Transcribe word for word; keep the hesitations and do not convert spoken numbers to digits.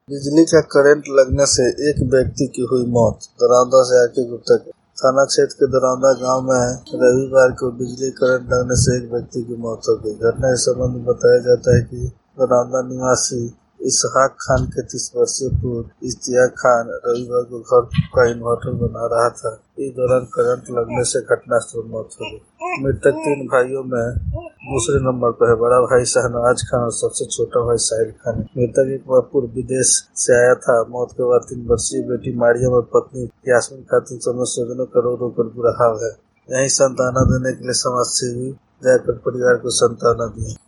बिजली का करंट लगने से एक व्यक्ति की हुई मौत। दरौंदा से आके गुप्ता के थाना क्षेत्र के दरौंदा गांव में रविवार को बिजली करंट लगने से एक व्यक्ति की मौत हो गई। घटना के संबंध में बताया जाता है कि दरौंदा निवासी इसहाक खान के तीस वर्षीय पुत्र इश्तियाक खान रविवार को घर का इन्वर्टर बना रहा था। इस दौरान करंट लगने से घटनास्थल मौत हो गई। मृतक तीन भाइयों में दूसरे नंबर पर है। बड़ा भाई शहनवाज खान और सबसे छोटा भाई साहिल खान। मृतक एक बार पूर्व विदेश से आया था। मौत के बाद तीन वर्षीय बेटी मारियम और पत्नी यास्मीन खातून समेत स्वजनों का रो रो कर बुरा हाल है। यही सांत्वना देने के लिए समाज सेवी जाकर परिवार को सांत्वना दी।